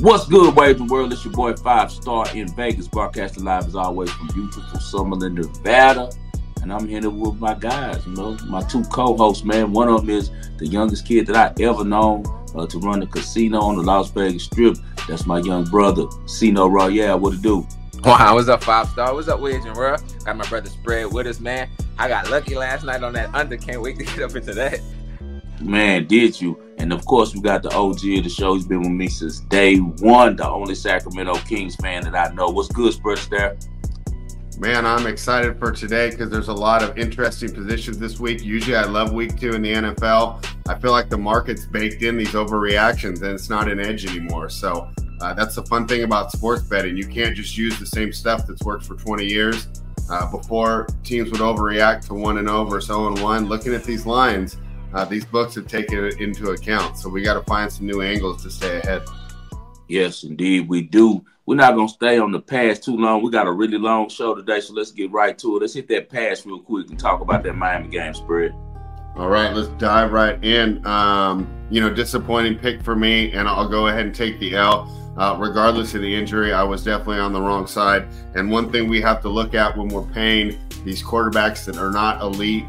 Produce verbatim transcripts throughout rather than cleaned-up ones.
What's good, Waving World? It's your boy Five Star in Vegas, broadcasting live as always from beautiful Summerlin, Nevada. And I'm here with my guys, you know, my two co-hosts, man. One of them is the youngest kid that I ever known uh, to run the casino on the Las Vegas Strip. That's my young brother, Cino Royale. What it do? Wow, what's up, Five Star? What's up, Waving World? Got my brother Spread with us, man. I got lucky last night on that under. Can't wait to get up into that. Man, did you? And of course, we got the O G of the show. He's been with me since day one, the only Sacramento Kings fan that I know. What's good, Spread there? Man, I'm excited for today because there's a lot of interesting positions this week. Usually I love week two in the N F L. I feel like the market's baked in these overreactions and it's not an edge anymore. So uh, that's the fun thing about sports betting. You can't just use the same stuff that's worked for twenty years. Uh, before, teams would overreact to one and over, so and one. Looking at these lines, uh, these books have taken it into account. So we got to find some new angles to stay ahead. Yes, indeed, we do. We're not going to stay on the past too long. We got a really long show today, so let's get right to it. Let's hit that pass real quick and talk about that Miami game, Spread. All right, let's dive right in. Um, you know, disappointing pick for me, and I'll go ahead and take the L. Uh, regardless of the injury, I was definitely on the wrong side. And one thing we have to look at when we're paying these quarterbacks that are not elite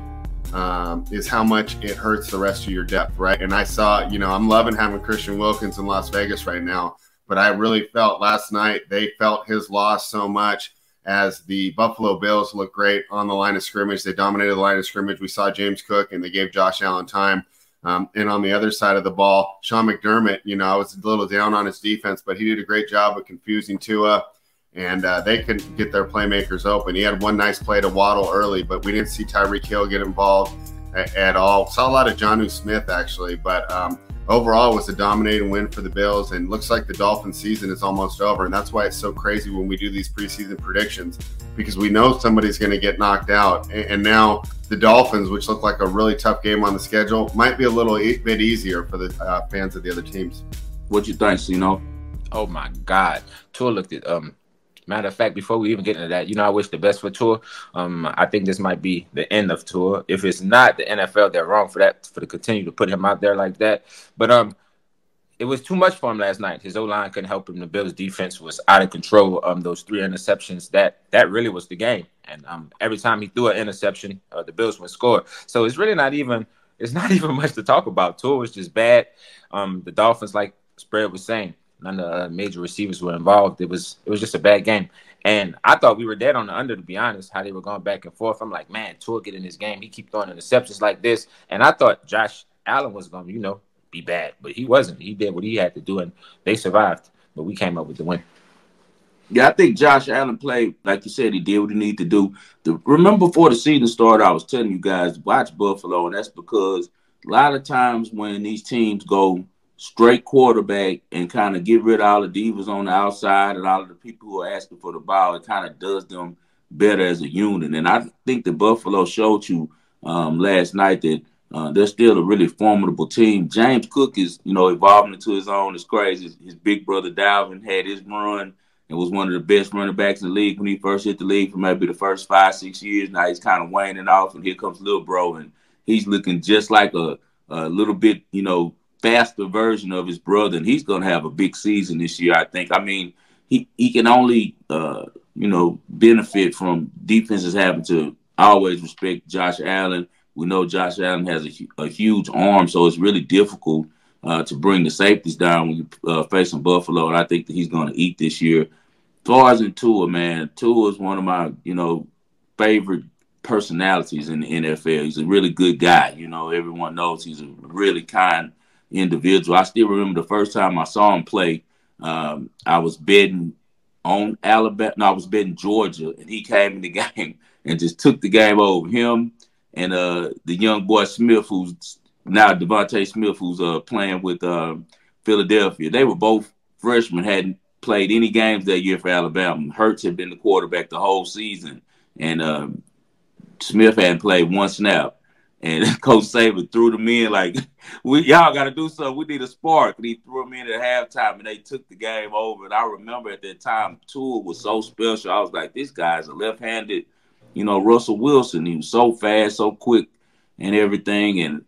um, is how much it hurts the rest of your depth, right? And I saw, you know, I'm loving having Christian Wilkins in Las Vegas right now. But I really felt last night they felt his loss so much as the Buffalo Bills looked great on the line of scrimmage. They dominated the line of scrimmage. We saw James Cook, and they gave Josh Allen time. Um, and on the other side of the ball, Sean McDermott, you know, I was a little down on his defense, but he did a great job of confusing Tua, and uh, they couldn't get their playmakers open. He had one nice play to Waddle early, but we didn't see Tyreek Hill get involved at, at all. Saw a lot of Jonnu Smith, actually, but um, – overall, it was a dominating win for the Bills, and looks like the Dolphins season is almost over. And that's why it's so crazy when we do these preseason predictions, because we know somebody's going to get knocked out. And now the Dolphins, which look like a really tough game on the schedule, might be a little bit easier for the uh, fans of the other teams. What you think, Cino? Oh, my God. Tua looked at um. Matter of fact, before we even get into that, you know, I wish the best for Tua. Um, I think this might be the end of Tua. If it's not the N F L, they're wrong for that, for to continue to put him out there like that. But um, it was too much for him last night. His O-line couldn't help him. The Bills' defense was out of control. Um, those three interceptions, that that really was the game. And um, every time he threw an interception, uh, the Bills would score. So it's really not even it's not even much to talk about. Tua was just bad. Um, the Dolphins, like Spread was saying, none of the major receivers were involved. It was it was just a bad game. And I thought we were dead on the under, to be honest, how they were going back and forth. I'm like, man, Tua get in this game. He keep throwing interceptions like this. And I thought Josh Allen was going to, you know, be bad. But he wasn't. He did what he had to do, and they survived. But we came up with the win. Yeah, I think Josh Allen played, like you said, he did what he needed to do. The, remember before the season started, I was telling you guys, watch Buffalo, and that's because a lot of times when these teams go straight quarterback and kind of get rid of all the divas on the outside and all of the people who are asking for the ball, it kind of does them better as a unit. And I think that Buffalo showed you um, last night that uh, they're still a really formidable team. James Cook is, you know, evolving into his own. It's crazy. His, his big brother Dalvin had his run and was one of the best running backs in the league when he first hit the league for maybe the first five, six years. Now he's kind of waning off, and here comes little bro, and he's looking just like a, a little bit, you know, faster version of his brother, and he's going to have a big season this year, I think. I mean, he, he can only, uh, you know, benefit from defenses having to always respect Josh Allen. We know Josh Allen has a, a huge arm, so it's really difficult uh, to bring the safeties down when you uh, facing Buffalo, and I think that he's going to eat this year. As far as in Tua, man, Tua is one of my, you know, favorite personalities in the N F L. He's a really good guy. You know, everyone knows he's a really kind individual. I still remember the first time I saw him play. Um, I was betting on Alabama. No, I was betting Georgia, and he came in the game and just took the game over. Him and uh, the young boy Smith, who's now Devontae Smith, who's uh, playing with uh, Philadelphia. They were both freshmen, hadn't played any games that year for Alabama. Hurts had been the quarterback the whole season, and um, Smith hadn't played one snap. And Coach Saban threw them in like, we y'all got to do something. We need a spark. And he threw them in at halftime, and they took the game over. And I remember at that time, Tua was so special. I was like, this guy's a left-handed, you know, Russell Wilson. He was so fast, so quick and everything. And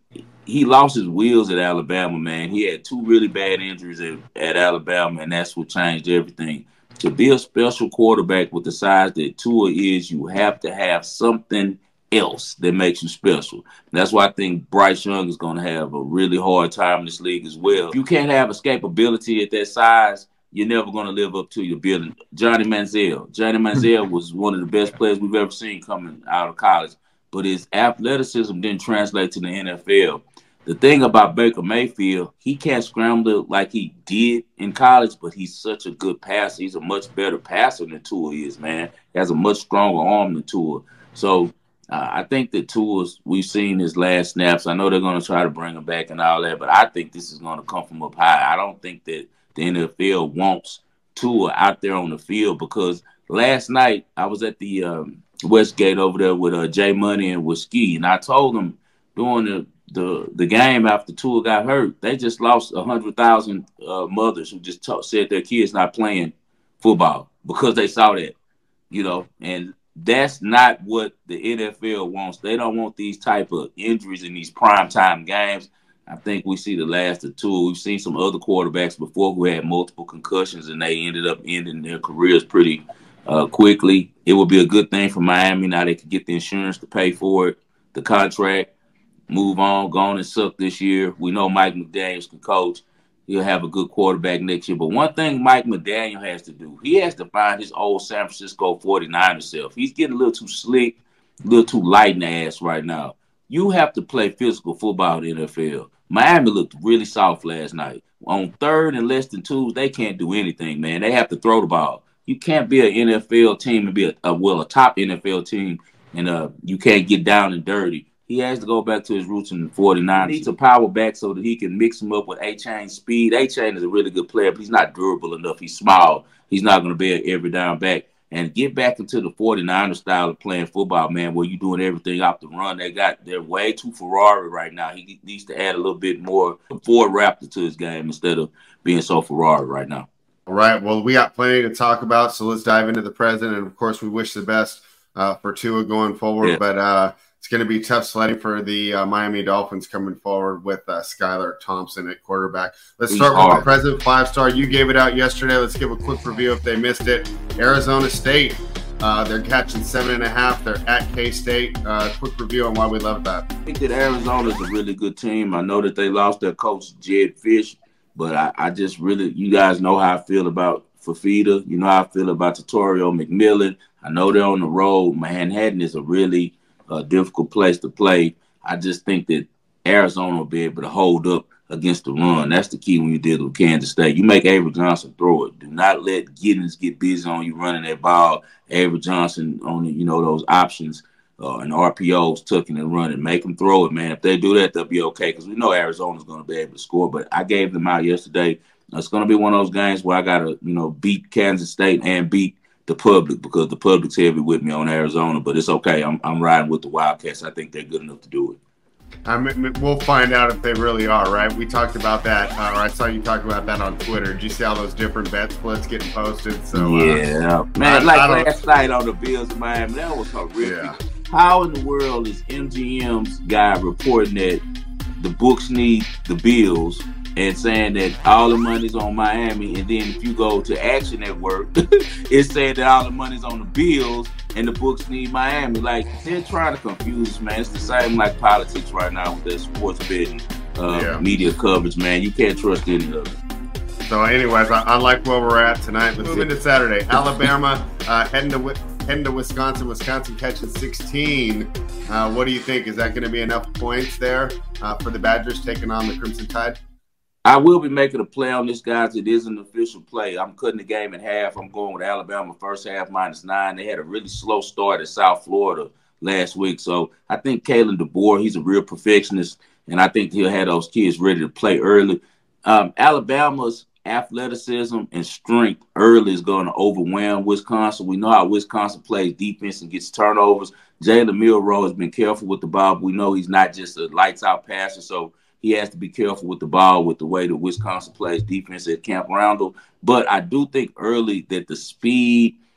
he lost his wheels at Alabama, man. He had two really bad injuries at, at Alabama, and that's what changed everything. To be a special quarterback with the size that Tua is, you have to have something else that makes you special. That's why I think Bryce Young is going to have a really hard time in this league as well. If you can't have escapability at that size, you're never going to live up to your billing. Johnny Manziel. Johnny Manziel was one of the best players we've ever seen coming out of college, but his athleticism didn't translate to the N F L. The thing about Baker Mayfield, he can't scramble like he did in college, but he's such a good passer. He's a much better passer than Tua is, man. He has a much stronger arm than Tua. So uh, I think that Tua's, we've seen his last snaps. I know they're going to try to bring him back and all that, but I think this is going to come from up high. I don't think that the N F L wants Tua out there on the field, because last night I was at the um, Westgate over there with uh, Jay Money and with Ski, and I told them during the the the game after Tua got hurt, they just lost a hundred thousand uh, mothers who just t- said their kids not playing football because they saw that, you know, and that's not what the N F L wants. They don't want these type of injuries in these primetime games. I think we see the last of Tua. We've seen some other quarterbacks before who had multiple concussions and they ended up ending their careers pretty uh, quickly. It would be a good thing for Miami. Now they could get the insurance to pay for it, the contract. Move on, go on and suck this year. We know Mike McDaniels can coach. He'll have a good quarterback next year. But one thing Mike McDaniel has to do, he has to find his old San Francisco forty-niners self. He's getting a little too slick, a little too light in the ass right now. You have to play physical football in the N F L. Miami looked really soft last night. On third and less than twos, they can't do anything, man. They have to throw the ball. You can't be an N F L team and be a, a well, a top N F L team, and uh, you can't get down and dirty. He has to go back to his roots in the forty-nine. He needs a power back so that he can mix him up with A-Chain speed. A-Chain is a really good player, but he's not durable enough. He's small. He's not going to be an every down back. And get back into the forty-niner style of playing football, man, where you're doing everything off the run. They got, they're way too Ferrari right now. He needs to add a little bit more Ford Raptor to his game instead of being so Ferrari right now. All right. Well, we got plenty to talk about, so let's dive into the present. And, of course, we wish the best uh, for Tua going forward. Yeah. But, uh, it's going to be tough sledding for the uh, Miami Dolphins coming forward with uh, Skylar Thompson at quarterback. Let's start with the present five-star. You gave it out yesterday. Let's give a quick review if they missed it. Arizona State, uh, they're catching seven and a half. They're at K-State. Uh, quick review on why we love that. I think that Arizona is a really good team. I know that they lost their coach, Jed Fish, but I, I just really, you guys know how I feel about Fafita. You know how I feel about Tutorio McMillan. I know they're on the road. Manhattan is a really a difficult place to play. I just think that Arizona will be able to hold up against the run. That's the key when you deal with Kansas State. You make Avery Johnson throw it. Do not let Giddens get busy on you running that ball. Avery Johnson on the, you know, those options uh, and R P Os, tucking and running. Make them throw it, man. If they do that, they'll be okay, because we know Arizona's going to be able to score. But I gave them out yesterday. It's going to be one of those games where I got to, you know, beat Kansas State and beat the public, because the public's heavy with me on Arizona, but it's okay. I'm I'm riding with the Wildcats. I think they're good enough to do it. I mean, we'll find out if they really are, right? We talked about that, uh, or I saw you talk about that on Twitter. Did you see all those different bet splits getting posted? So yeah, uh, man, I, like I last night on the Bills of Miami, that was horrific. Yeah. How in the world is M G M's guy reporting that the books need the Bills and saying that all the money's on Miami, and then if you go to Action Network, it's saying that all the money's on the Bills and the books need Miami? Like, they're trying to confuse us, man. It's the same like politics right now with their sports betting uh, yeah. media coverage, man. You can't trust any of it. So anyways, I, I like where we're at tonight. Let's move into Saturday. Alabama uh, heading to heading to Wisconsin. Wisconsin catching sixteen. Uh, what do you think? Is that going to be enough points there uh, for the Badgers taking on the Crimson Tide? I will be making a play on this, guys. It is an official play. I'm cutting the game in half. I'm going with Alabama first half minus nine. They had a really slow start at South Florida last week. So I think Kalen DeBoer, he's a real perfectionist, and I think he'll have those kids ready to play early. Um, Alabama's athleticism and strength early is going to overwhelm Wisconsin. We know how Wisconsin plays defense and gets turnovers. Jalen Milroe has been careful with the ball. But we know he's not just a lights-out passer, so he has to be careful with the ball with the way that Wisconsin plays defense at Camp Randall. But I do think early that the speed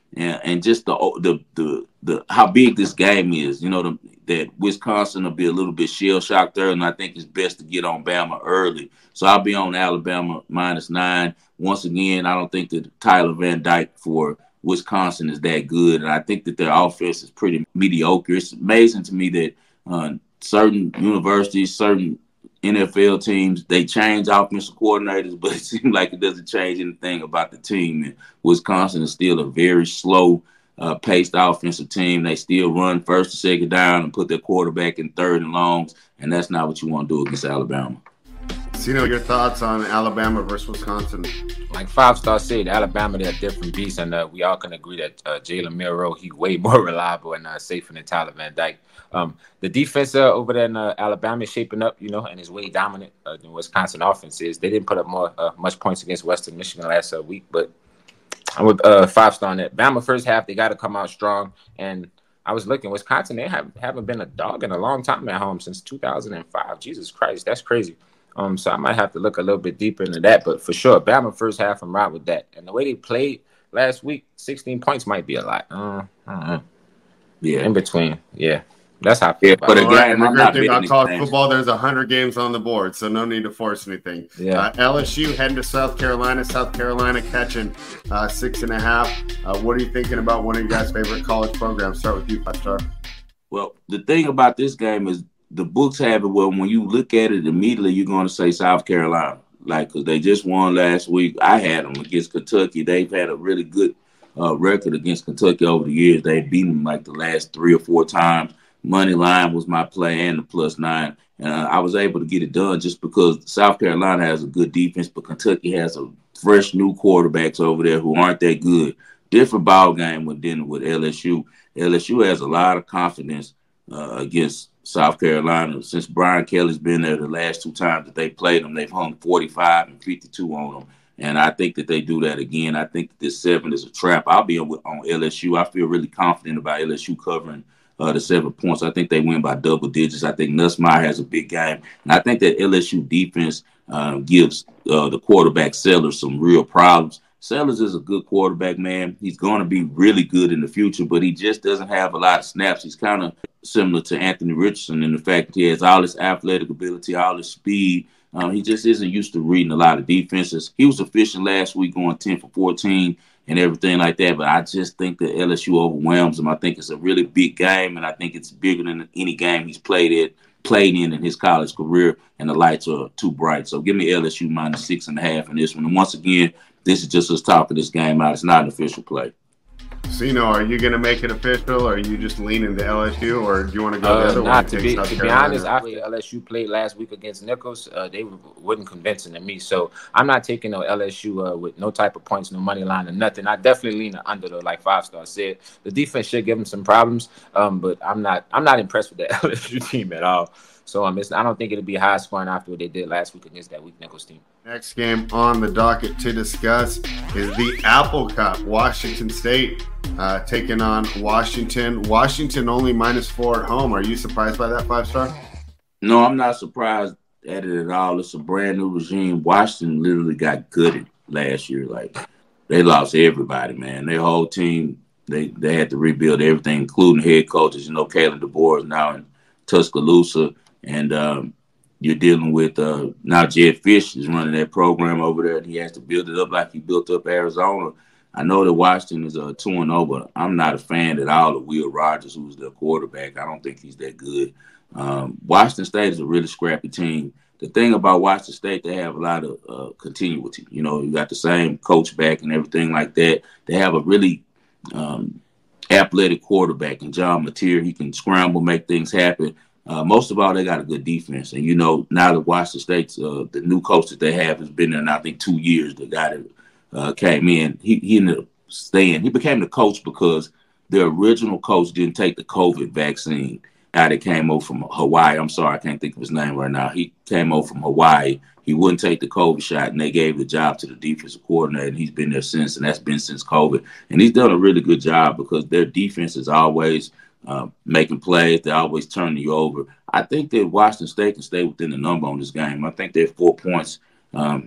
and, and just the, the the the how big this game is. You know, the, that Wisconsin will be a little bit shell shocked there, and I think it's best to get on Bama early. So I'll be on Alabama minus nine. Once again, I don't think that Tyler Van Dyke for Wisconsin is that good, and I think that their offense is pretty mediocre. It's amazing to me that uh, certain universities, certain N F L teams, they change offensive coordinators, but it seems like it doesn't change anything about the team. And Wisconsin is still a very slow uh, paced offensive team. They still run first and second down and put their quarterback in third and longs, and that's not what you want to do against Alabama. So, you know, your thoughts on Alabama versus Wisconsin? Like Five Star said, Alabama, they're a different beast, and uh, we all can agree that uh, Jalen Milroe, he's way more reliable and uh, safer than Tyler Van Dyke. Um, the defense uh, over there in uh, Alabama is shaping up, you know, and is way dominant uh, than Wisconsin offense is. They didn't put up more uh, much points against Western Michigan last uh, week, but I'm with uh, Five Star on that. Bama first half, they got to come out strong, and I was looking, Wisconsin, they have, haven't been a dog in a long time at home since two thousand five. Jesus Christ, that's crazy. Um, so I might have to look a little bit deeper into that, but for sure, Bama first half, I'm right with that. And the way they played last week, sixteen points might be a lot. Uh, I don't know. Yeah, in between. Yeah, that's how I feel. Yeah, but again, right, and the I'm great not thing about betting college these football, there's one hundred games on the board, so no need to force anything. Yeah. Uh, L S U heading to South Carolina. South Carolina catching uh, six and a half. Uh, what are you thinking about one of your guys' favorite college programs? Start with you, Five Star. Well, the thing about this game is the books have it where when you look at it immediately, you're going to say South Carolina. Like, because they just won last week. I had them against Kentucky. They've had a really good uh, record against Kentucky over the years. They've beaten them like the last three or four times. Money line was my play and the plus nine. And uh, I was able to get it done just because South Carolina has a good defense, but Kentucky has a fresh new quarterbacks over there who aren't that good. Different ball game with dealing with L S U. L S U has a lot of confidence uh, against South Carolina. Since Brian Kelly's been there the last two times that they played them, they've hung forty-five and fifty-two on them. And I think that they do that again. I think that this seven is a trap. I'll be on, on L S U. I feel really confident about L S U covering uh, the seven points. I think they win by double digits. I think Nussmeier has a big game. And I think that L S U defense uh, gives uh, the quarterback Sellers some real problems. Sellers is a good quarterback, man. He's going to be really good in the future, but he just doesn't have a lot of snaps. He's kind of similar to Anthony Richardson in the fact that he has all his athletic ability, all his speed. Um, he just isn't used to reading a lot of defenses. He was efficient last week going ten for fourteen and everything like that, but I just think that L S U overwhelms him. I think it's a really big game, and I think it's bigger than any game he's played in, played in in his college career, and the lights are too bright. So give me L S U minus six and a half in this one. And once again, this is just us talking this game out. It's not an official play. So, you know, are you going to make it official, or are you just leaning to L S U, or do you want to go uh, the other nah, way? To be, to be honest, after L S U played last week against Nichols, uh, they weren't convincing to me. So I'm not taking no L S U uh, with no type of points, no money line, or nothing. I definitely lean under, though, like Five Star said. The defense should give them some problems, um, but I'm not I'm not impressed with the L S U team at all. So um, it's, I don't think it'll be high scoring after what they did last week against that weak Nichols team. Next game on the docket to discuss is the Apple Cup. Washington State uh, taking on Washington. Washington only minus four at home. Are you surprised by that, Five Star? No, I'm not surprised at it at all. It's a brand new regime. Washington literally got gutted last year. Like, they lost everybody, man. Their whole team, they, they had to rebuild everything, including head coaches. You know, Kalen DeBoer is now in Tuscaloosa. And um, you're dealing with uh, now Jed Fish is running that program over there, and he has to build it up like he built up Arizona. I know that Washington is a two and oh, but I'm not a fan at all of Will Rogers, who's their quarterback. I don't think he's that good. Um, Washington State is a really scrappy team. The thing about Washington State, they have a lot of uh, continuity. You know, you got the same coach back and everything like that. They have a really um, athletic quarterback in John Mateer. He can scramble, make things happen. Uh, most of all, they got a good defense. And, you know, now that Washington State's, uh, the new coach that they have has been there now, I think, two years. The guy that uh, came in, he, he ended up staying. He became the coach because the original coach didn't take the COVID vaccine. Guy that came over from Hawaii, I'm sorry, I can't think of his name right now. He came over from Hawaii. He wouldn't take the COVID shot, and they gave the job to the defensive coordinator, and he's been there since, and that's been since COVID. And he's done a really good job because their defense is always – Uh, making plays. They're always turning you over. I think that Washington State can stay within the number on this game. I think they're four points. Um,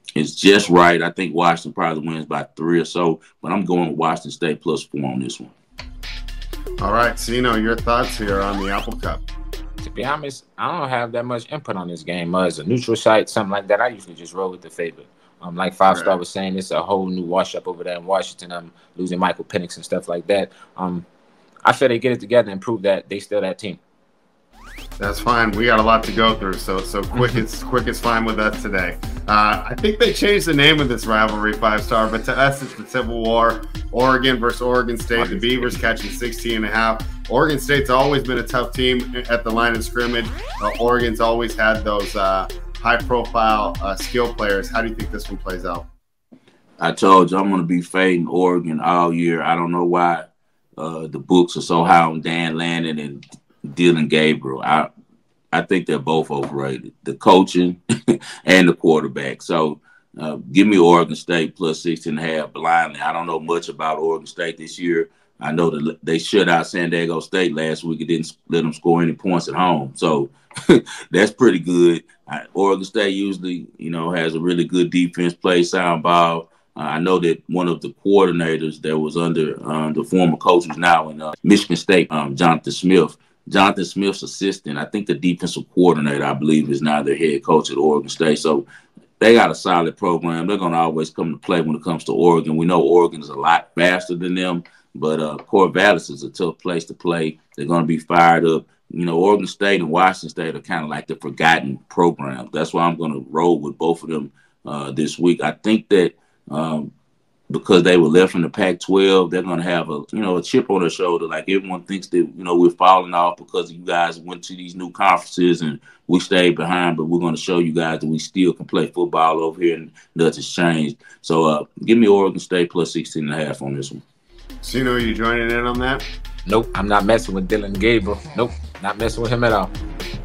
It's just right. I think Washington probably wins by three or so, but I'm going with Washington State plus four on this one. All right, Sino, your thoughts here on the Apple Cup? To be honest, I don't have that much input on this game. Uh, as a neutral site, something like that, I usually just roll with the favorite. Um, like Five Star right. was saying, it's a whole new wash up over there in Washington. I'm um, losing Michael Penix and stuff like that. Um, I feel they get it together and prove that they still that team. That's fine. We got a lot to go through, so so quick is quick is fine with us today. Uh, I think they changed the name of this rivalry, Five Star, but to us it's the Civil War. Oregon versus Oregon State. The Beavers catching sixteen and a half. Oregon State's always been a tough team at the line of scrimmage. Uh, Oregon's always had those uh, high-profile uh, skill players. How do you think this one plays out? I told you I'm going to be fading Oregon all year. I don't know why uh, the books are so high on Dan Lanning and Dylan Gabriel. I I think they're both overrated, the coaching and the quarterback. So uh, give me Oregon State plus sixteen and a half blindly. I don't know much about Oregon State this year. I know that they shut out San Diego State last week. It didn't let them score any points at home. So that's pretty good. I, Oregon State usually, you know, has a really good defense, play sound ball. Uh, I know that one of the coordinators that was under um, the former coach who's now in uh, Michigan State, um, Jonathan Smith, Jonathan Smith's assistant, I think the defensive coordinator, I believe, is now their head coach at Oregon State. So they got a solid program. They're going to always come to play when it comes to Oregon. We know Oregon is a lot faster than them, but uh, Corvallis is a tough place to play. They're going to be fired up. You know, Oregon State and Washington State are kind of like the forgotten programs. That's why I'm going to roll with both of them uh, this week. I think that um, because they were left in the Pac twelve, they're going to have a, you know, a chip on their shoulder. Like everyone thinks that, you know, we're falling off because you guys went to these new conferences and we stayed behind, but we're going to show you guys that we still can play football over here and nothing's changed. So uh, give me Oregon State plus sixteen and a half on this one. Sino, are you joining in on that? Nope, I'm not messing with Dylan Gabriel. Nope, not messing with him at all.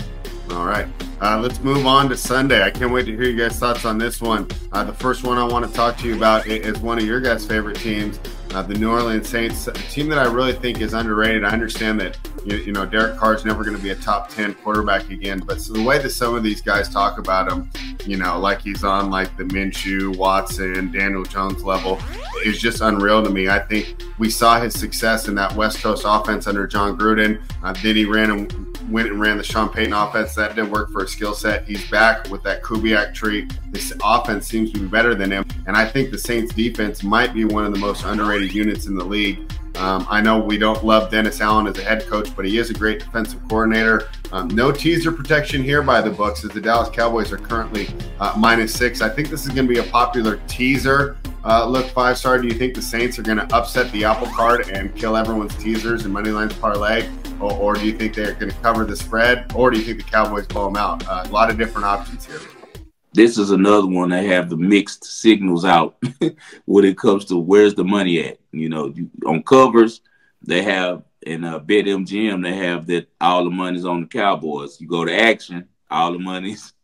All right. Uh, let's move on to Sunday. I can't wait to hear you guys' thoughts on this one. Uh, the first one I want to talk to you about is one of your guys' favorite teams, uh, the New Orleans Saints, a team that I really think is underrated. I understand that, you, you know, Derek Carr's never going to be a top ten quarterback again, but so the way that some of these guys talk about him, you know, like he's on like the Minshew, Watson, Daniel Jones level, is just unreal to me. I think we saw his success in that West Coast offense under John Gruden. Uh, then he ran and went and ran the Sean Payton offense. That didn't work for his skill set. He's back with that Kubiak tree. This offense seems to be better than him. And I think the Saints defense might be one of the most underrated units in the league. Um, I know we don't love Dennis Allen as a head coach, but he is a great defensive coordinator. Um, no teaser protection here by the books, as the Dallas Cowboys are currently uh, minus six. I think this is going to be a popular teaser. Uh, look, Five Star, do you think the Saints are going to upset the apple cart and kill everyone's teasers and money lines parlay? Or, or do you think they're going to cover the spread? Or do you think the Cowboys blow them out? Uh, a lot of different options here. This is another one that have the mixed signals out when it comes to where's the money at. You know, you, on covers, they have, in uh, BetMGM, they have that all the money's on the Cowboys. You go to action, all the money's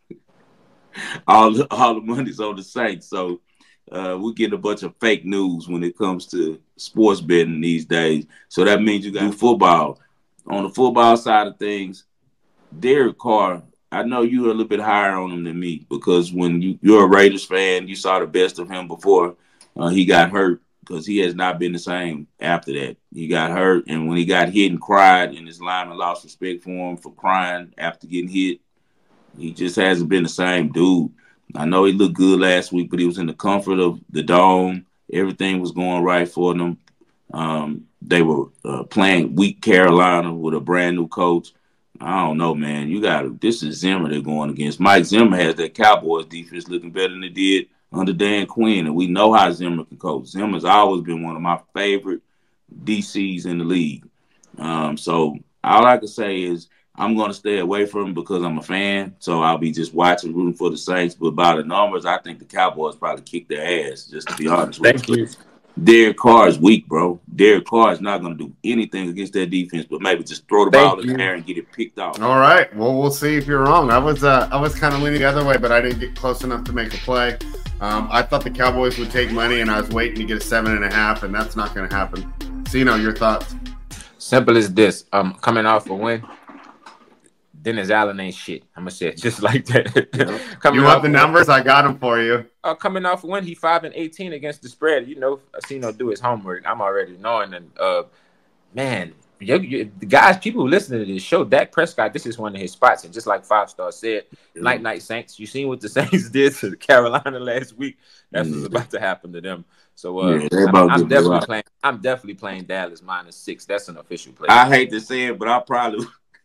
all the, all the money's on the Saints. So uh, we get a bunch of fake news when it comes to sports betting these days. So that means you got to do football. On the football side of things, Derek Carr, I know you're a little bit higher on him than me because when you, you're a Raiders fan, you saw the best of him before uh, he got hurt because he has not been the same after that. He got hurt, and when he got hit and cried, and his lineman lost respect for him for crying after getting hit, he just hasn't been the same dude. I know he looked good last week, but he was in the comfort of the dome. Everything was going right for them. Um, they were uh, playing weak Carolina with a brand new coach. I don't know, man. You got to, this is Zimmer they're going against. Mike Zimmer has that Cowboys defense looking better than it did under Dan Quinn, and we know how Zimmer can coach. Zimmer's always been one of my favorite D Cs in the league. Um, so all I can say is I'm going to stay away from him because I'm a fan, so I'll be just watching, rooting for the Saints. But by the numbers, I think the Cowboys probably kick their ass, just to be honest with Thank you. Derek Carr is weak, bro. Derek Carr is not going to do anything against that defense, but maybe just throw the Thank ball you. in the air and get it picked off. All right. Well, we'll see if you're wrong. I was uh, I was kind of leaning the other way, but I didn't get close enough to make a play. Um, I thought the Cowboys would take money, and I was waiting to get a seven and a half, and that's not going to happen. Sino, your thoughts? Simple as this. Um, coming off a win, Dennis Allen ain't shit. I'm gonna say it just like that. Yeah. You want the numbers? I got them for you. Uh, coming off when he five and eighteen against the spread, you know, Asino do his homework. I'm already knowing, and uh, man, you, you, the guys, people who listen to this show, Dak Prescott, this is one of his spots, and just like Five Star said, yeah. night night Saints. You seen what the Saints did to Carolina last week? That's mm-hmm. what's about to happen to them. So uh, yeah, I'm, I'm definitely playing. I'm definitely playing Dallas minus six. That's an official play. I hate to say it, but I probably.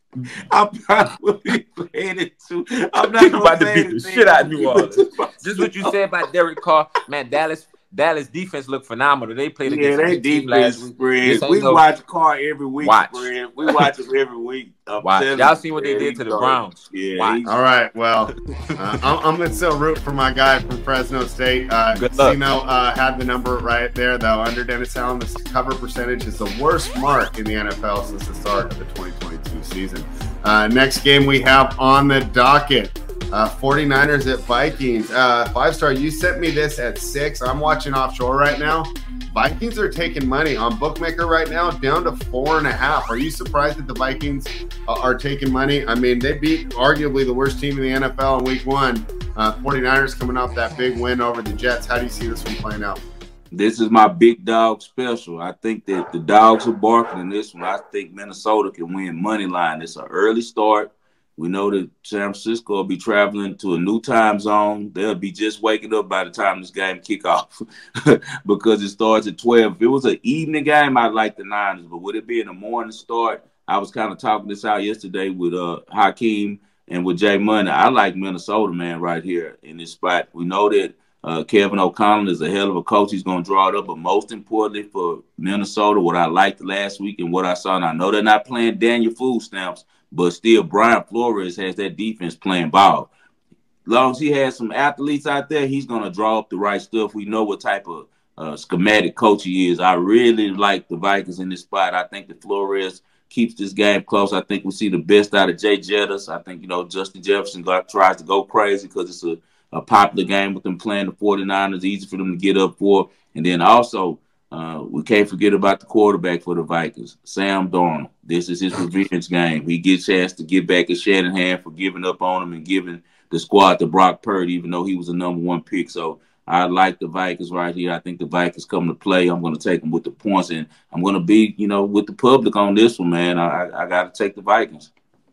I probably be playing it too. I'm not about to beat the shit out of New Orleans. Just what you said about Derek Carr, man. Dallas, Dallas defense looked phenomenal. They played yeah, against they defense spread. We no... watch Carr every week. Watch. Spread. We watch him every week. Watch. Y'all seen what they did to the Browns? Yeah. Watch. All right. Well, uh, I'm, I'm gonna still root for my guy from Fresno State. Uh, Good luck. Sino uh, had the number right there, though. Under Dennis Allen, the cover percentage is the worst mark in the N F L since the start of the twenty twenty-two season. Uh, next game we have on the docket. Uh, 49ers at Vikings. Uh, Five Star, you sent me this at six. I'm watching offshore right now. Vikings are taking money on Bookmaker right now, down to four and a half. Are you surprised that the Vikings uh, are taking money? I mean, they beat arguably the worst team in the N F L in week one. Uh, 49ers coming off that big win over the Jets. How do you see this one playing out? This is my big dog special. I think that the dogs are barking in this one. I think Minnesota can win money line. It's an early start. We know that San Francisco will be traveling to a new time zone. They'll be just waking up by the time this game kick off because it starts at twelve. If it was an evening game, I'd like the Niners. But would it be in the morning start? I was kind of talking this out yesterday with uh, Hakeem and with Jay Money. I like Minnesota, man, right here in this spot. We know that uh, Kevin O'Connell is a hell of a coach. He's going to draw it up. But most importantly for Minnesota, what I liked last week and what I saw, and I know they're not playing Daniel Food Stamps, but still, Brian Flores has that defense playing ball. As long as he has some athletes out there, he's going to draw up the right stuff. We know what type of uh, schematic coach he is. I really like the Vikings in this spot. I think that Flores keeps this game close. I think we see the best out of Jay Jettis. I think, you know, Justin Jefferson got, tries to go crazy because it's a, a popular game with them playing the 49ers, easy for them to get up for. And then also, Uh, we can't forget about the quarterback for the Vikings, Sam Darnold. This is his revenge game. He gets a chance to get back at Shanahan for giving up on him and giving the squad to Brock Purdy, even though he was a number one pick. So I like the Vikings right here. I think the Vikings come to play. I'm going to take them with the points, and I'm going to be, you know, with the public on this one, man. I, I got to take the Vikings.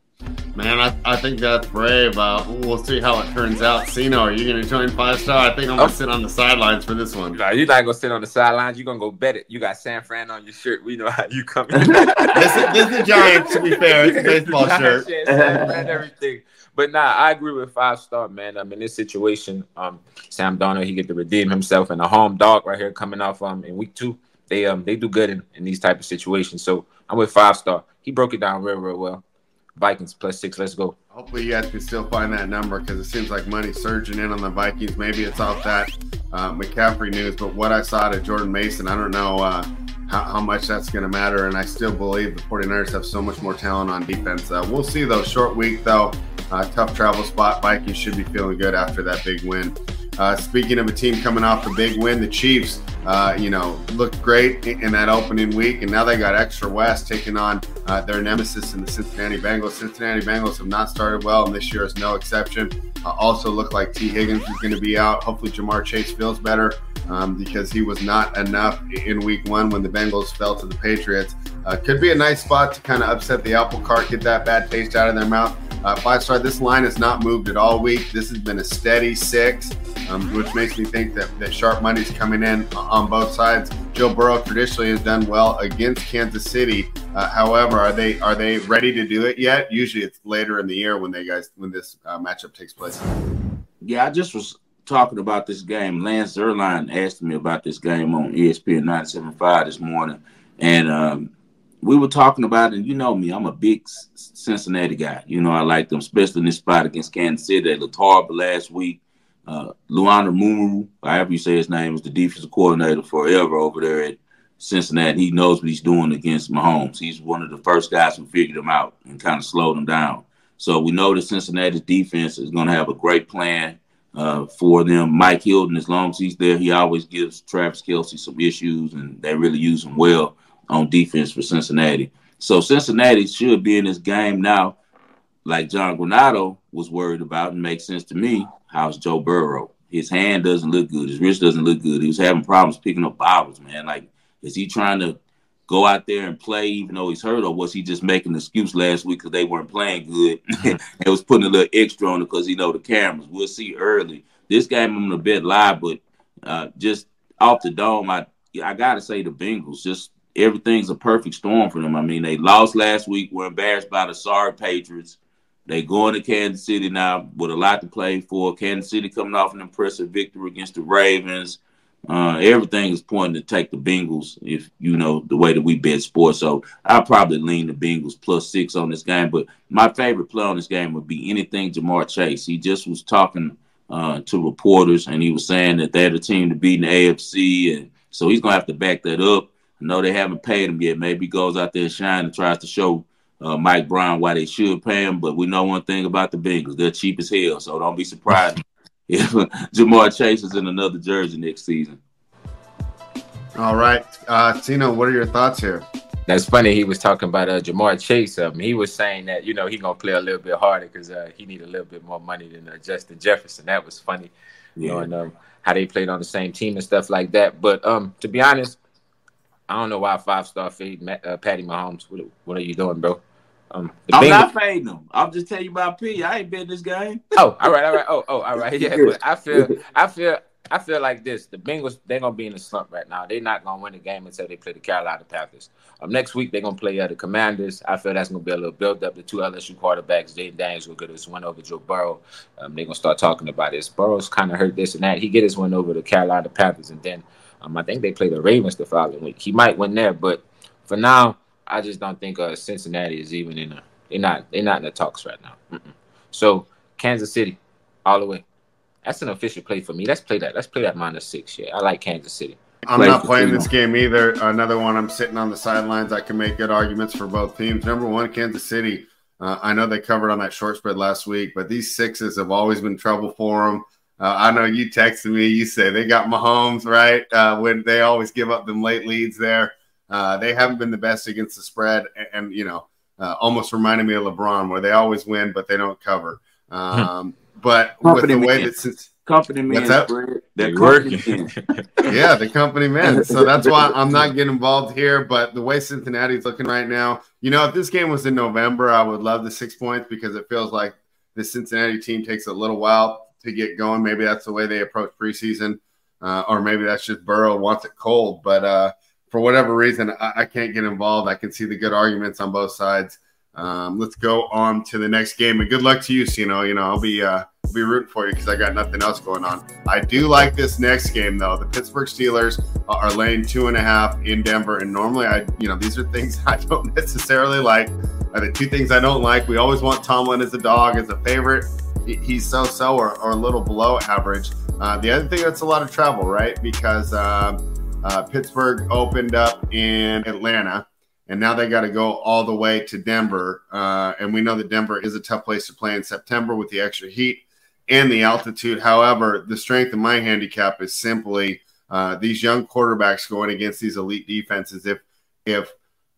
Man, I, I think that's brave. Uh, we'll see how it turns out. Sino, are you going to join Five Star? I think I'm going to sit on the sidelines for this one. No, you're not going to sit on the sidelines. You're going to go bet it. You got San Fran on your shirt. We know how you come in. this, is, this is the Giants, to be fair. It's a baseball shirt. San Fran, everything. But, nah, I agree with Five Star, man. I mean, this situation, um, Sam Darnold, he get to redeem himself. And the home dog right here coming off um in week two, they um they do good in, in these type of situations. So I'm with Five Star. He broke it down real, real well. Vikings plus six. Let's go. Hopefully you guys can still find that number because it seems like money's surging in on the Vikings. Maybe it's off that uh, McCaffrey news, but what I saw to Jordan Mason, I don't know uh, how, how much that's going to matter, and I still believe the 49ers have so much more talent on defense. Uh, we'll see, though. Short week, though. Uh, tough travel spot. Vikings should be feeling good after that big win. Uh, speaking of a team coming off the big win, the Chiefs, uh, you know, looked great in, in that opening week, and now they got extra west taking on uh, their nemesis in the Cincinnati Bengals. Cincinnati Bengals have not started well, and this year is no exception. Uh, also looked like T. Higgins is going to be out. Hopefully Jamar Chase feels better um, because he was not enough in week one when the Bengals fell to the Patriots. Uh, could be a nice spot to kind of upset the apple cart, get that bad taste out of their mouth. Uh, five star, this line has not moved at all week. This has been a steady six, um, which makes me think that, that sharp money's coming in on both sides. Joe Burrow traditionally has done well against Kansas City. Uh, however, are they are they ready to do it yet? Usually it's later in the year when they guys when this uh, matchup takes place. Yeah, I just was talking about this game. Lance Zierlein asked me about this game on E S P N nine seventy-five this morning, and um, we were talking about it. And you know me, I'm a big Cincinnati guy. You know, I like them, especially in this spot against Kansas City. They looked horrible last week. Uh, Luana Mumuru, however you say his name, is the defensive coordinator forever over there at Cincinnati. He knows what he's doing against Mahomes. He's one of the first guys who figured him out and kind of slowed him down. So we know that Cincinnati's defense is going to have a great plan uh, for them. Mike Hilton, as long as he's there, he always gives Travis Kelce some issues, and they really use him well on defense for Cincinnati. So Cincinnati should be in this game now. like John Granado was worried about, and makes sense to me, how's Joe Burrow? His hand doesn't look good. His wrist doesn't look good. He was having problems picking up bobbles, man. Like, is he trying to go out there and play even though he's hurt, or was he just making an excuse last week because they weren't playing good and was putting a little extra on it because he know the cameras? We'll see early. This game I'm going to bet live, but uh, just off the dome, I I got to say the Bengals, just everything's a perfect storm for them. I mean, they lost last week, were embarrassed by the sorry Patriots. They going to Kansas City now with a lot to play for. Kansas City coming off an impressive victory against the Ravens. Uh, everything is pointing to take the Bengals, if you know the way that we bet sports. So I'll probably lean the Bengals plus six on this game. But my favorite play on this game would be anything Jamar Chase. He just was talking uh, to reporters, and he was saying that they're the team to beat in the A F C. And so he's going to have to back that up. I know they haven't paid him yet. Maybe he goes out there and shine and tries to show uh, Mike Brown why they should pay him. But we know one thing about the Bengals. They're cheap as hell, so don't be surprised if Jamar Chase is in another jersey next season. All right. Uh, Tino, what are your thoughts here? That's funny. He was talking about uh, Jamar Chase. Um, he was saying that, you know, he's going to play a little bit harder because uh, he need a little bit more money than uh, Justin Jefferson. That was funny, yeah. Knowing um, how they played on the same team and stuff like that. But um, to be honest, I don't know why five-star fade uh, Patty Mahomes. What, what are you doing, bro? Um, I'm Bengals... not fading them. I'm just telling you about P. I ain't betting this game. Oh, all right, all right. Oh, oh, all right. Yeah, but I feel, I feel, I feel like this. The Bengals, they're gonna be in a slump right now. They're not gonna win the game until they play the Carolina Panthers. Um, next week they're gonna play uh, the Commanders. I feel that's gonna be a little build up. The two L S U quarterbacks, Jayden Daniels will get his win over Joe Burrow. Um, they're gonna start talking about this. Burrow's kind of hurt this and that. He get his win over the Carolina Panthers, and then um, I think they play the Ravens the following week. He might win there, but for now, I just don't think uh, Cincinnati is even in a. They're not. They're not in the talks right now. Mm-mm. So Kansas City, all the way. That's an official play for me. Let's play that. Let's play that minus six. Yeah, I like Kansas City. I'm play not playing this game either. Another one. I'm sitting on the sidelines. I can make good arguments for both teams. Number one, Kansas City. Uh, I know they covered on that short spread last week, but these sixes have always been trouble for them. Uh, I know you texted me. You say they got Mahomes, right? Uh, when they always give up them late leads there. Uh, they haven't been the best against the spread, and, and you know. Uh, almost reminded me of LeBron, where they always win, but they don't cover. Um, but company with the way that since company man, that? They're working. Yeah, the company man. So that's why I'm not getting involved here. But the way Cincinnati's looking right now, you know, if this game was in November, I would love the six points because it feels like the Cincinnati team takes a little while to get going. Maybe that's the way they approach preseason, uh, or maybe that's just Burrow wants it cold. But uh, for whatever reason, I, I can't get involved. I can see the good arguments on both sides. Um, let's go on to the next game, and good luck to you, Sino. You know, I'll be uh, I'll be rooting for you because I got nothing else going on. I do like this next game though. The Pittsburgh Steelers are laying two and a half in Denver, and normally I, you know, these are things I don't necessarily like. Are the two things I don't like. We always want Tomlin as a dog, as a favorite. He's so-so or, or a little below average. Uh, the other thing, that's a lot of travel, right? Because uh, uh, Pittsburgh opened up in Atlanta, and now they got to go all the way to Denver. Uh, and we know that Denver is a tough place to play in September with the extra heat and the altitude. However, the strength of my handicap is simply uh, these young quarterbacks going against these elite defenses. If if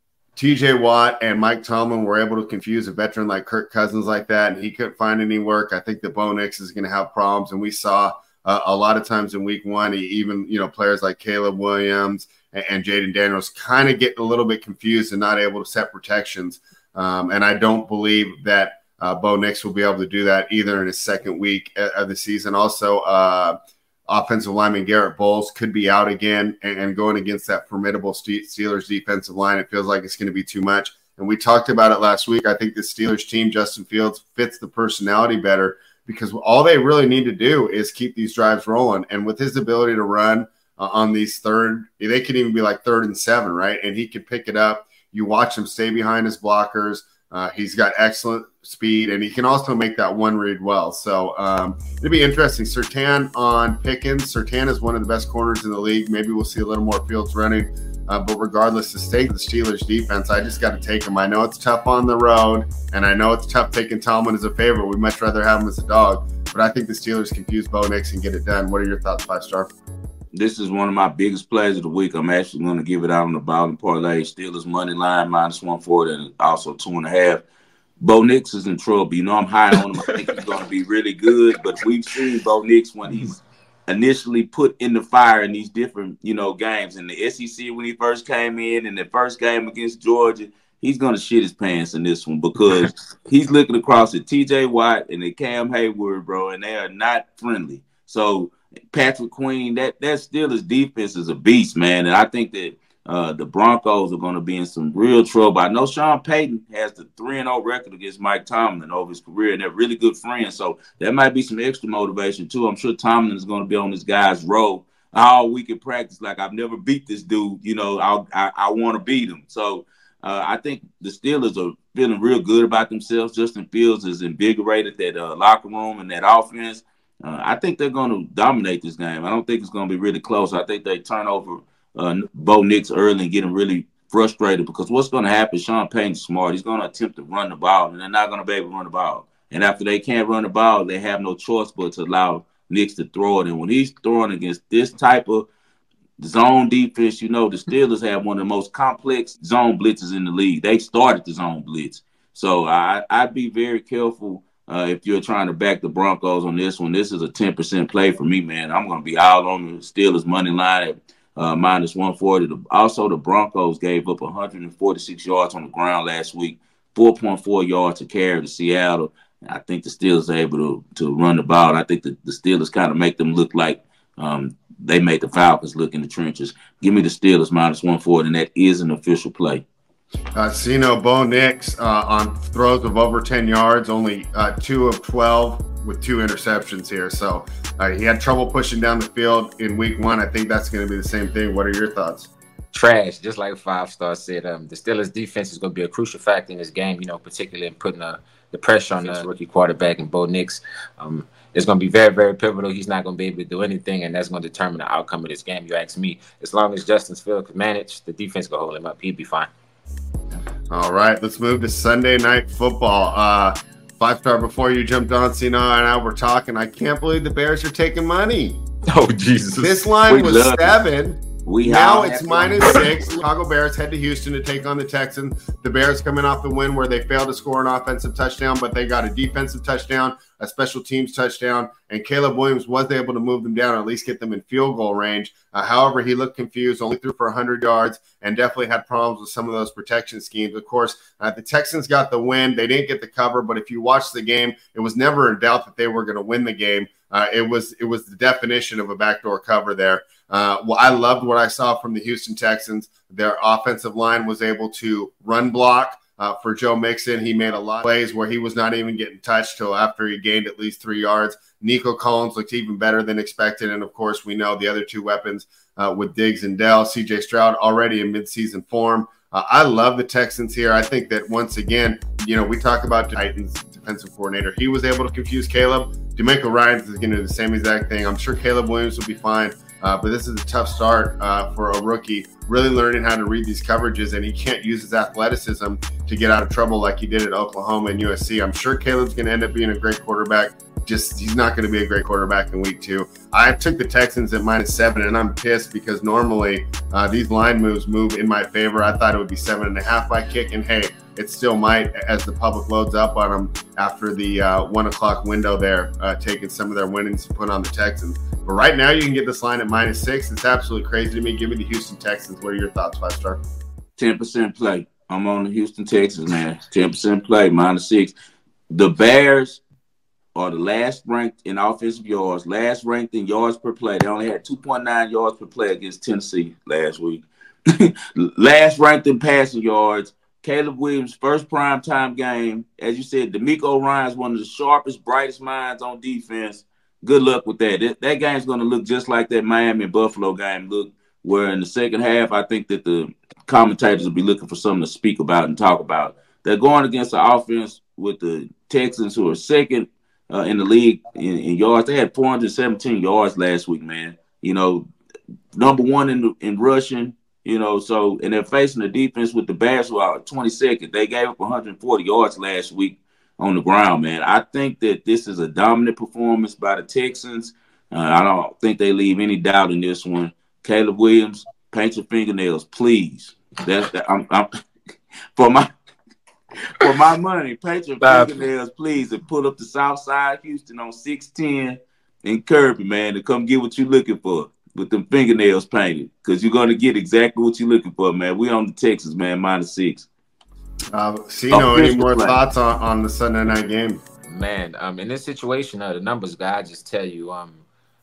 T J Watt and Mike Tomlin were able to confuse a veteran like Kirk Cousins like that, and he couldn't find any work, I think that Bo Nix is going to have problems. And we saw uh, a lot of times in week one, he, even, you know, players like Caleb Williams and, and Jayden Daniels kind of get a little bit confused and not able to set protections. Um, and I don't believe that uh, Bo Nix will be able to do that either in his second week of the season. Also, uh, offensive lineman Garrett Bowles could be out again, and, and going against that formidable Steelers defensive line, it feels like it's going to be too much. And we talked about it last week. I think the Steelers team, Justin Fields, fits the personality better because all they really need to do is keep these drives rolling. And with his ability to run uh, on these third, they could even be like third and seven, right? And he could pick it up. You watch him stay behind his blockers. Uh, he's got excellent speed, and he can also make that one read well. So um, it'll be interesting. Surtain on Pickens. Surtain is one of the best corners in the league. Maybe we'll see a little more Fields running. Uh, but regardless, the state of the Steelers defense, I just got to take him. I know it's tough on the road, and I know it's tough taking Tomlin as a favorite. We'd much rather have him as a dog. But I think the Steelers confuse Bo Nix and get it done. What are your thoughts, Five Star? This is one of my biggest plays of the week. I'm actually going to give it out on the bottom parlay. Steelers money line minus one forty and also two and a half. Bo Nix is in trouble. You know, I'm high on him. I think he's going to be really good. But we've seen Bo Nix when he's initially put in the fire in these different, you know, games. In the S E C when he first came in, in the first game against Georgia, he's going to shit his pants in this one because he's looking across at T J Watt and at Cam Hayward, bro, and they are not friendly. So Patrick Queen, that that Steelers defense is a beast, man. And I think that Uh, the Broncos are going to be in some real trouble. I know Sean Payton has the three and oh record against Mike Tomlin over his career, and they're really good friends. So that might be some extra motivation, too. I'm sure Tomlin is going to be on this guy's road all week in practice. Like, I've never beat this dude. You know, I'll, I I want to beat him. So uh, I think the Steelers are feeling real good about themselves. Justin Fields has invigorated that uh, locker room and that offense. Uh, I think they're going to dominate this game. I don't think it's going to be really close. I think they turn over Uh, Bo Nix early and get him really frustrated because what's going to happen, Sean Payton's smart. He's going to attempt to run the ball, and they're not going to be able to run the ball. And after they can't run the ball, they have no choice but to allow Nix to throw it. And when he's throwing against this type of zone defense, you know, the Steelers have one of the most complex zone blitzes in the league. They started the zone blitz. So I, I'd be very careful uh, if you're trying to back the Broncos on this one. This is a ten percent play for me, man. I'm going to be out on the Steelers money line at Uh, minus one forty. Also, the Broncos gave up one hundred forty-six yards on the ground last week, four point four yards to carry to Seattle. I think the Steelers are able to, to run the ball. I think the, the Steelers kind of make them look like um, they made the Falcons look in the trenches. Give me the Steelers minus one forty, and that is an official play. Uh, Sino Bo Nix uh, on throws of over ten yards, only uh, two of twelve with two interceptions here. So uh, he had trouble pushing down the field in week one. I think that's going to be the same thing. What are your thoughts? Trash, just like Five Star said. Um, the Steelers defense is going to be a crucial factor in this game, you know, particularly in putting uh, the pressure on the rookie quarterback and Bo Nix. Um, it's going to be very, very pivotal. He's not going to be able to do anything, and that's going to determine the outcome of this game, you ask me. As long as Justin Fields can manage, the defense will hold him up. He'll be fine. All right, let's move to Sunday Night Football. Uh, Five Star, before you jumped on, Sino and I were talking. I can't believe the Bears are taking money. Oh, Jesus. This line we was seven. It. We now it's minus six. Chicago Bears head to Houston to take on the Texans. The Bears coming off the win where they failed to score an offensive touchdown, but they got a defensive touchdown, a special teams touchdown, and Caleb Williams was able to move them down, or at least get them in field goal range. Uh, however, he looked confused, only threw for one hundred yards, and definitely had problems with some of those protection schemes. Of course, uh, the Texans got the win. They didn't get the cover, but if you watch the game, it was never in doubt that they were going to win the game. Uh, it was it was the definition of a backdoor cover there. Uh, well, I loved what I saw from the Houston Texans. Their offensive line was able to run block uh, for Joe Mixon. He made a lot of plays where he was not even getting touched till after he gained at least three yards. Nico Collins looked even better than expected. And, of course, we know the other two weapons uh, with Diggs and Dell. C J Stroud already in midseason form. Uh, I love the Texans here. I think that, once again, you know, we talk about the Titans defensive coordinator. He was able to confuse Caleb. DeMeco Ryans is going to do the same exact thing. I'm sure Caleb Williams will be fine. Uh, but this is a tough start uh, for a rookie, really learning how to read these coverages, and he can't use his athleticism to get out of trouble like he did at Oklahoma and U S C. I'm sure Caleb's going to end up being a great quarterback. Just he's not going to be a great quarterback in week two. I took the Texans at minus seven, and I'm pissed because normally uh, these line moves move in my favor. I thought it would be seven and a half by kick, and hey, it still might as the public loads up on them after the uh, one o'clock window there, uh, taking some of their winnings to put on the Texans. But right now, you can get this line at minus six. It's absolutely crazy to me. Give me the Houston Texans. What are your thoughts, Five Star? ten percent play. I'm on the Houston Texans, man. ten percent play, minus six. The Bears are the last ranked in offensive yards, last ranked in yards per play. They only had two point nine yards per play against Tennessee last week. Last ranked in passing yards. Caleb Williams' first primetime game. As you said, DeMeco Ryans, one of the sharpest, brightest minds on defense. Good luck with that. That, that game's going to look just like that Miami and Buffalo game looked, where in the second half, I think that the commentators will be looking for something to speak about and talk about. They're going against the offense with the Texans, who are second uh, in the league in, in yards. They had four hundred seventeen yards last week, man. You know, number one in in rushing, you know, so, and they're facing the defense with the Bears, who are twenty-second. They gave up one hundred forty yards last week on the ground, man. I think that this is a dominant performance by the Texans. Uh, I don't think they leave any doubt in this one. Caleb Williams, paint your fingernails, please. That's that. I'm, I'm for my For my money, Patriot fingernails, please, and pull up the South Side Houston on six ten and Kirby, man, to come get what you're looking for with them fingernails painted, because you're going to get exactly what you're looking for, man. We on the Texas, man, minus six. Uh, Cino, any more play. thoughts on, on the Sunday night game? Man, um, in this situation, uh, the numbers guy, I just tell you, um,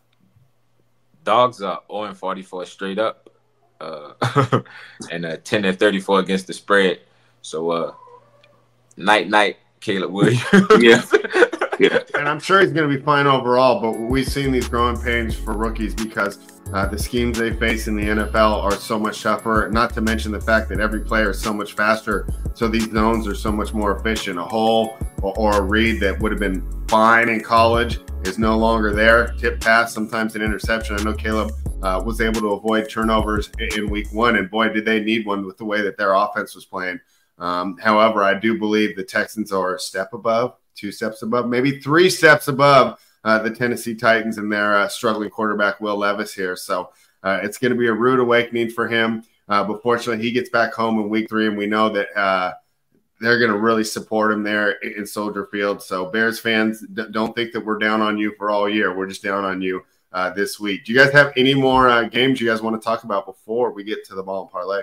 Dogs are oh and forty-four straight up, uh, and uh, ten and thirty-four against the spread. So, uh, night, night, Caleb Williams. Yeah. Yeah. And I'm sure he's going to be fine overall, but we've seen these growing pains for rookies because uh, the schemes they face in the N F L are so much tougher, not to mention the fact that every player is so much faster, so these zones are so much more efficient. A hole or, or a read that would have been fine in college is no longer there. Tip pass, sometimes an interception. I know Caleb uh, was able to avoid turnovers in, in week one, and boy, did they need one with the way that their offense was playing. Um, however, I do believe the Texans are a step above, two steps above, maybe three steps above uh, the Tennessee Titans and their uh, struggling quarterback, Will Levis, here. So uh, it's going to be a rude awakening for him. Uh, but fortunately, he gets back home in week three, and we know that uh, they're going to really support him there in Soldier Field. So Bears fans, d- don't think that we're down on you for all year. We're just down on you uh, this week. Do you guys have any more uh, games you guys want to talk about before we get to the ball and parlay?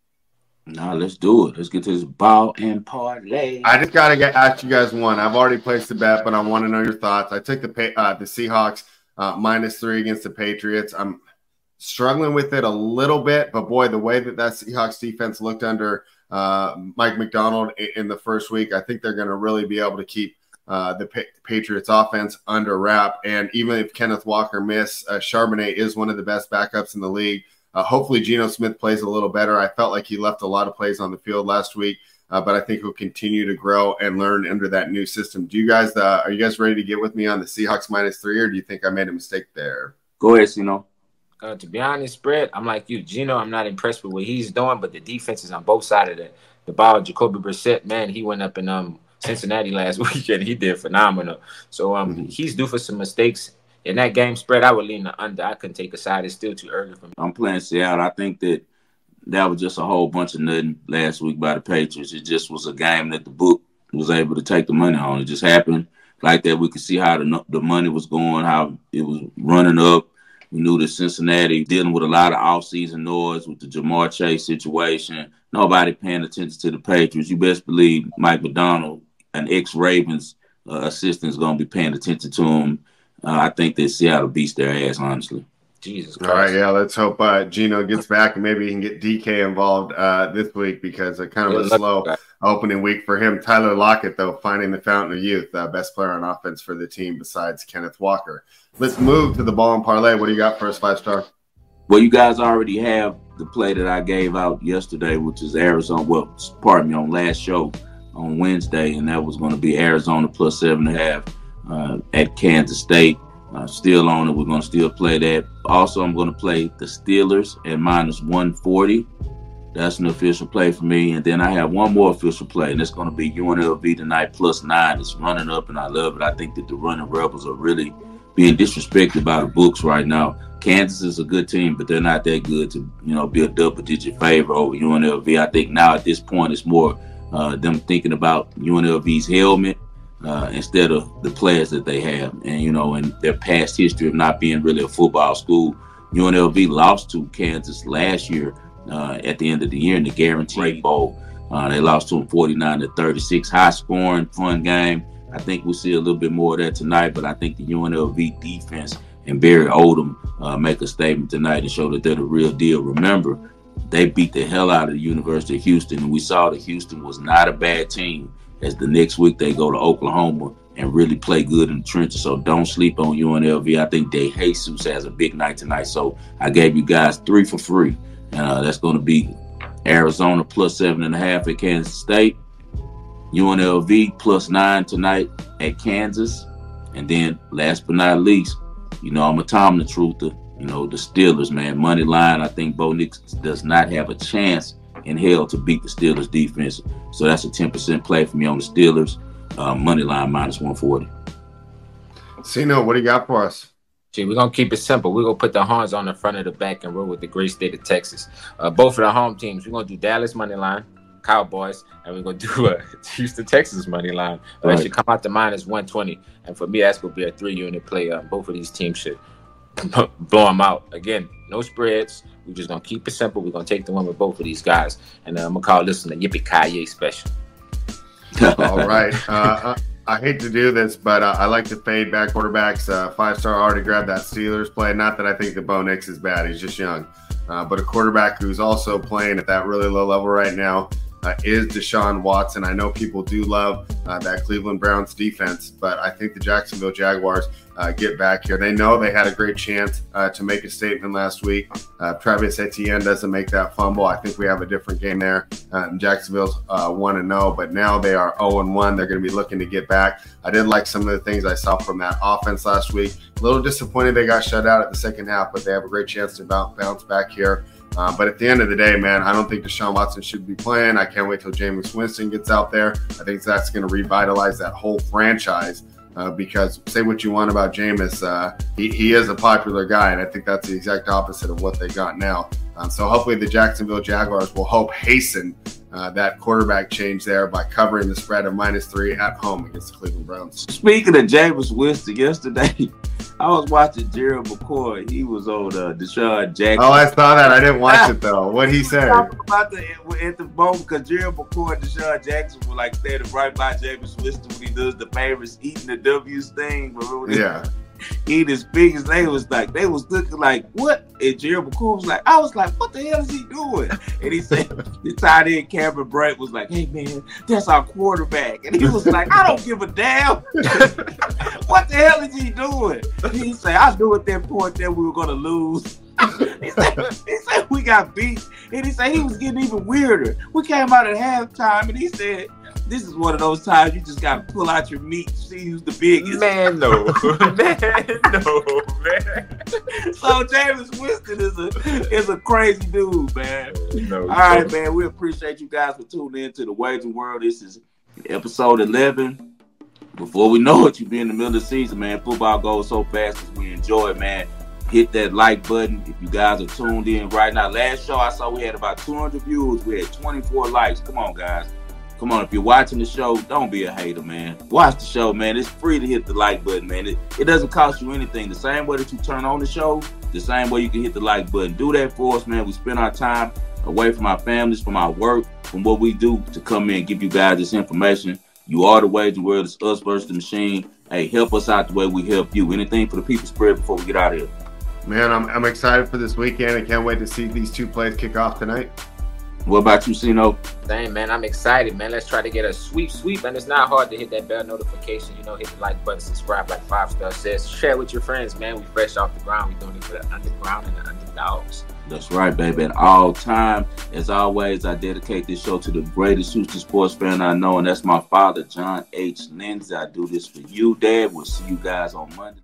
No, let's do it. Let's get to this ball and parlay. I just got to get ask you guys one. I've already placed the bet, but I want to know your thoughts. I took the uh, the Seahawks uh, minus three against the Patriots. I'm struggling with it a little bit, but boy, the way that that Seahawks defense looked under uh, Mike McDonald in, in the first week, I think they're going to really be able to keep uh, the pa- Patriots offense under wrap. And even if Kenneth Walker miss, uh, Charbonnet is one of the best backups in the league. Uh, hopefully, Geno Smith plays a little better. I felt like he left a lot of plays on the field last week, uh, but I think he'll continue to grow and learn under that new system. Do you guys, uh, are you guys ready to get with me on the Seahawks minus three, or do you think I made a mistake there? Go ahead, Geno. Uh, to be honest, Brett, I'm like you. Geno, I'm not impressed with what he's doing, but the defense is on both sides of the, the ball. Jacoby Brissett, man, he went up in um Cincinnati last weekend. He did phenomenal. So um, mm-hmm. he's due for some mistakes. In that game spread, I would lean the under. I couldn't take a side. It's still too early for me. I'm playing Seattle. I think that that was just a whole bunch of nothing last week by the Patriots. It just was a game that the book was able to take the money on. It just happened like that. We could see how the, the money was going, how it was running up. We knew that Cincinnati dealing with a lot of offseason noise with the Jamar Chase situation. Nobody paying attention to the Patriots. You best believe Mike McDonald, an ex-Ravens uh, assistant, is going to be paying attention to him. Uh, I think that Seattle beats their ass, honestly. Jesus Christ. All right, yeah, let's hope uh, Geno gets back and maybe he can get D K involved uh, this week because it's kind of a slow opening week for him. Tyler Lockett, though, finding the fountain of youth, uh, best player on offense for the team besides Kenneth Walker. Let's move to the ball and parlay. What do you got for us, five star? Well, you guys already have the play that I gave out yesterday, which is Arizona. Well, pardon me, on last show on Wednesday, and that was going to be Arizona plus seven and a half. Uh, at Kansas State. Uh, still on it. We're going to still play that. Also, I'm going to play the Steelers at minus one forty. That's an official play for me. And then I have one more official play, and it's going to be U N L V tonight plus nine. It's running up, and I love it. I think that the running Rebels are really being disrespected by the books right now. Kansas is a good team, but they're not that good to, you know, be a double-digit favorite over U N L V. I think now at this point it's more uh, them thinking about U N L V's helmet Uh, instead of the players that they have. And, you know, in their past history of not being really a football school, U N L V lost to Kansas last year uh, at the end of the year in the Guaranteed Bowl. Uh, they lost to them forty-nine to thirty-six. High-scoring, fun game. I think we'll see a little bit more of that tonight, but I think the U N L V defense and Barry Odom uh, make a statement tonight and show that they're the real deal. Remember, they beat the hell out of the University of Houston, and we saw that Houston was not a bad team. As the next week they go to Oklahoma and really play good in the trenches. So don't sleep on U N L V. I think De Jesus has a big night tonight. So I gave you guys three for free. Uh, that's going to be Arizona plus seven and a half at Kansas State, U N L V plus nine tonight at Kansas. And then last but not least, you know, I'm a Tomlin truther. You know, the Steelers, man, money line. I think Bo Nix does not have a chance in hell to beat the Steelers defense. So that's a ten percent play for me on the Steelers. Uh, money line minus one forty. Cino, what do you got for us? Gee, we're going to keep it simple. We're going to put the horns on the front of the back and roll with the great state of Texas. Uh, both of the home teams, we're going to do Dallas money line, Cowboys, and we're gonna do a Houston Texans money line. But right. That should come out to minus one twenty, and for me, that's gonna be a three unit play. Uh, both of these teams should blow them out. Again, no spreads. We're just gonna keep it simple. We're gonna take the one with both of these guys, and uh, I'm gonna call this one the Yippee Ki-Yay special. All right. Uh, I hate to do this, but uh, I like to fade back quarterbacks. Uh, five star already grabbed that Steelers play. Not that I think that Bo Nix is bad. He's just young. Uh, but a quarterback who's also playing at that really low level right now uh, is Deshaun Watson. I know people do love uh, that Cleveland Browns defense, but I think the Jacksonville Jaguars uh, get back here. They know they had a great chance uh, to make a statement last week. Uh, Travis Etienne doesn't make that fumble. I think we have a different game there. Uh, Jacksonville's uh, one and oh, but now they are oh and one. They're going to be looking to get back. I did like some of the things I saw from that offense last week. A little disappointed they got shut out at the second half, but they have a great chance to bounce back here. Uh, but at the end of the day, man, I don't think Deshaun Watson should be playing. I can't wait till Jameis Winston gets out there. I think that's going to revitalize that whole franchise. Uh, because say what you want about Jameis, uh, he, he is a popular guy, and I think that's the exact opposite of what they got now. Um, so hopefully the Jacksonville Jaguars will help hasten uh, that quarterback change there by covering the spread of minus three at home against the Cleveland Browns. Speaking of Jameis Winston, yesterday I was watching Gerald McCoy. He was on uh, Deshaun Jackson. Oh, I saw that. I didn't watch it though. What he said? Talking about the at the moment because Gerald McCoy and Deshaun Jackson were like standing right by Jameis Winston when he does the famous eating the W's thing. Yeah. Eat his biggest. They was like, they was looking like, what? And Gerald McCoy was like, I was like, what the hell is he doing? And he said, the tight end Cameron Brate was like, hey man, that's our quarterback. And he was like, I don't give a damn. What the hell is he doing? He said, I knew at that point that we were gonna lose. he, said, he said we got beat. And he said he was getting even weirder. We came out at halftime and he said, this is one of those times you just got to pull out your meat to see who's the biggest. Man, no. Man, no, man. So Jameis Winston is a is a crazy dude, man. No, All right, man. We appreciate you guys for tuning in to the Wagering World. This is episode eleven. Before we know it, you be in the middle of the season, man. Football goes so fast as we enjoy it, man. Hit that like button if you guys are tuned in right now. Last show I saw we had about two hundred views. We had twenty-four likes. Come on, guys. Come on, if you're watching the show, don't be a hater, man. Watch the show, man. It's free to hit the like button, man. It, it doesn't cost you anything. The same way that you turn on the show, the same way you can hit the like button. Do that for us, man. We spend our time away from our families, from our work, from what we do to come in and give you guys this information. You are the Wagering World. It's us versus the machine. Hey, help us out the way we help you. Anything for the people spread before we get out of here? Man, I'm, I'm excited for this weekend. I can't wait to see these two plays kick off tonight. What about you, Sino? Dang, man, I'm excited, man. Let's try to get a sweep, sweep. And it's not hard to hit that bell notification. You know, hit the like button, subscribe like Five Star says. Share with your friends, man. We fresh off the ground. We doing it for the underground and the underdogs. That's right, baby. At all time, as always, I dedicate this show to the greatest Houston sports fan I know, and that's my father, John H. Lindsay. I do this for you, Dad. We'll see you guys on Monday.